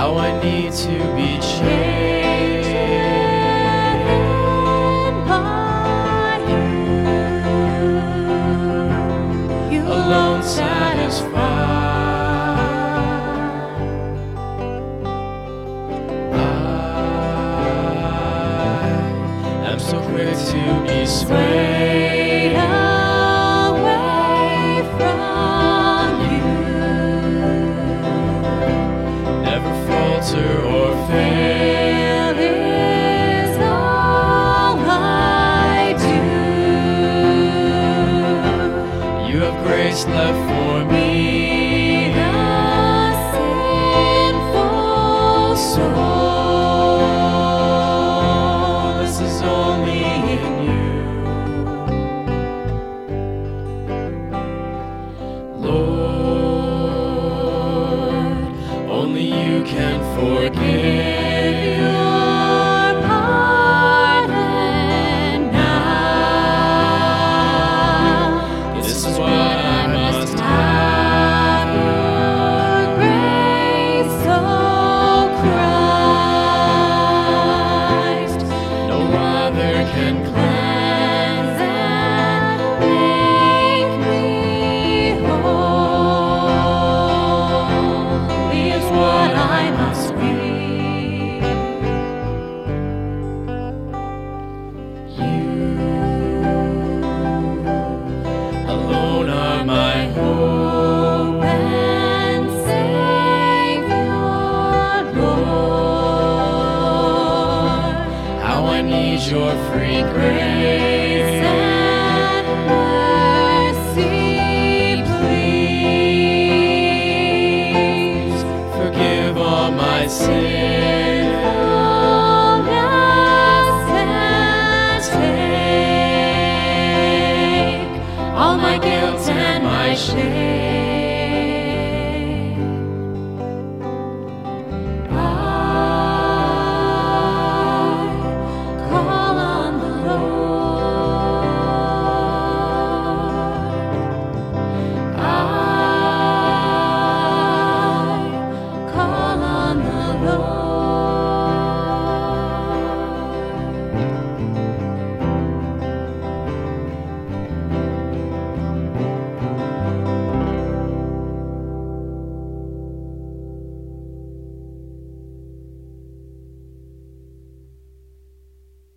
how I need to be changed by you. You alone satisfied. I'm so quick to be swayed away from you. Never falter or fail is all I do. You have grace left for me, A sinful soul. this is only in you. Lord, only you can forgive. Your pardon now. This is what I must Have your grace, O Christ. No other can Cleanse and make me holy is what I must be. You alone are my hope. And Savior, Lord, How I need your free grace.